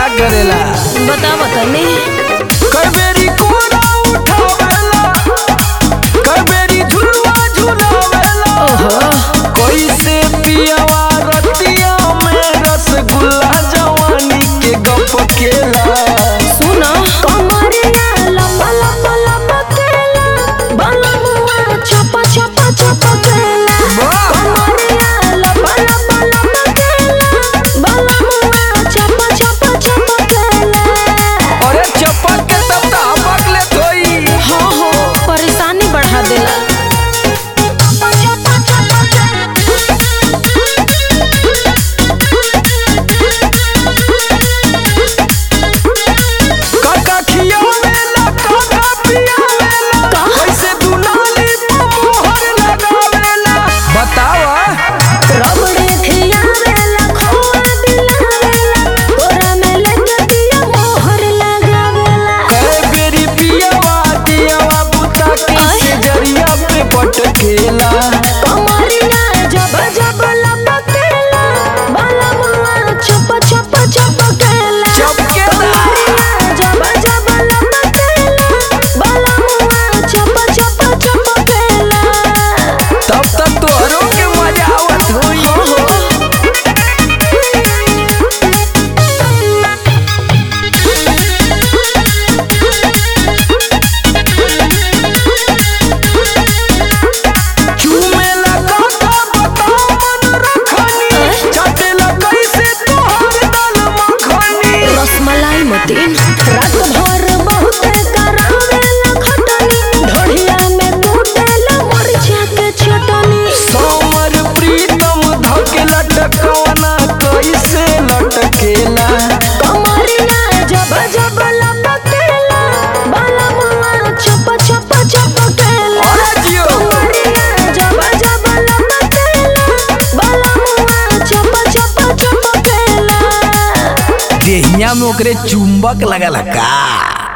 करेला बता बताने कई बेरी कोरा उठावेला कई बेरी झुलवा झुलावेला कैसे पियावा रतिया में रसगुल्ला जवानी के गप केला सुना कमरिया लपा लपा लपा केला बलमुआ छपा छपा छपा केला कमरिया लपा लपा लपा केला बलमुआ छपा छपा छपा केला। अरे चप्पल के तब तो हपक ले थोई हाँ हो परेशानी बढ़ा देला काका खियावेला काका पियावेला कैसे दुनाली मोहर लगावेला बतावा रबड़े खियावेला खोआ दिलावेला तोरा में लेके दिया मोहर लगावेला कई बेरी पियावा दियावा बुता के सेजरिया पे पटकेला कमरिया जब जब लपकेला बलमुआ छप छप छपकेला चपकेला। कमरिया जब जब लपकेला बलमुआ छप छप छपकेला। तब तक तोहरों के मजा आवत होई चूमेला काका बताओ मन रखनी चाटेला कैसे तोहर दाल मखनी रसमलाई मतीन रात भर बहुत करावेला खटनी ढोढ़िया में कूटेला मरचा के चटनी समर प्रीतम धके लटकवना कैसे लटकेला कमरिया जब जब लपकेला बलमुआ छप छप छपकेला अरे जियो। कमरिया जब जब लपकेला बलमुआ छप छप छपकेला। देहिया में ओकरे चुंबक लगल का।